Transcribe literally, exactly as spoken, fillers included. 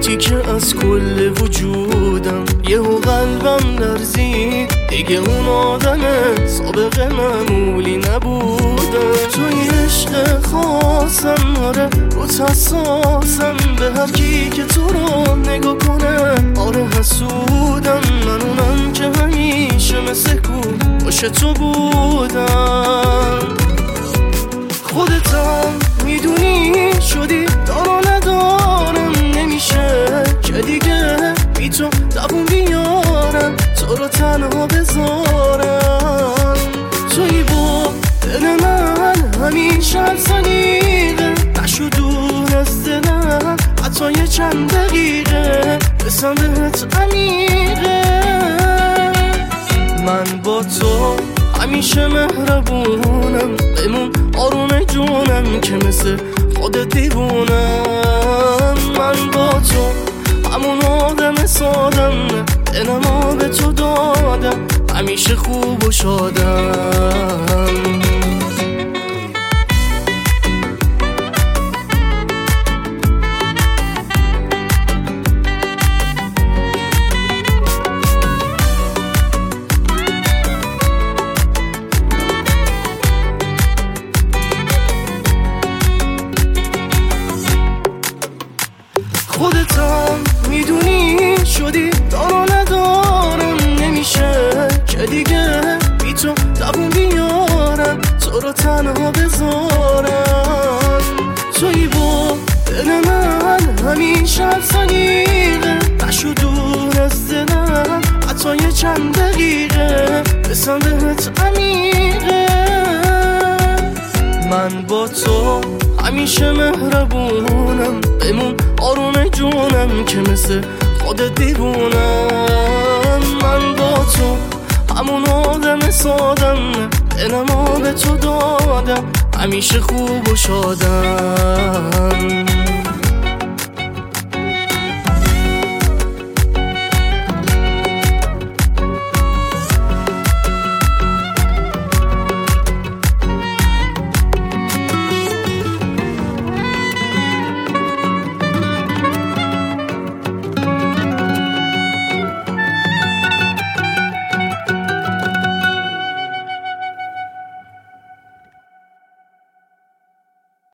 تیکه از کل وجودم، یهو قلبم لرزید. دیگه اون آدم سابق معمولی نبودم. توی عشق خاصم، آره روت حساسم، به هر کی که تو رو نگاه کنه آره حسودم. من اونم که همیشه مثل کو باشه تو بودم. خودتم میدونی شدی دارا ندارم، نمیشه که دیگه بی تو دوون بیارم، تو رو تنها بذارم. توی با دل من همیشه هر ثانیه نشو دور از دلم، حتی یه چند دقیقه بسم بهت عمیقه. من با تو همیشه مهربونم، بمون آروم جونم که مثل خودت دیوونم. من با تو همون آدم سادم، دلمو به تو دادم، همیشه خوب و شادم. خودتم میدونی شدی دارا ندارم، نمیشه که دیگه بی تو دوون بیارم، تو رو تنها بذارم. توی با دل من همیشه هر ثانیه نشو دور از دلم، حتی یه چند دقیقه بسم بهت عمیقه. من با تو همیشه مهربونم، بمون آروم جونم که مثل خودت دیوونم. من با تو همون آدم سادم، دلمو به تو دادم، همیشه خوب و شادم.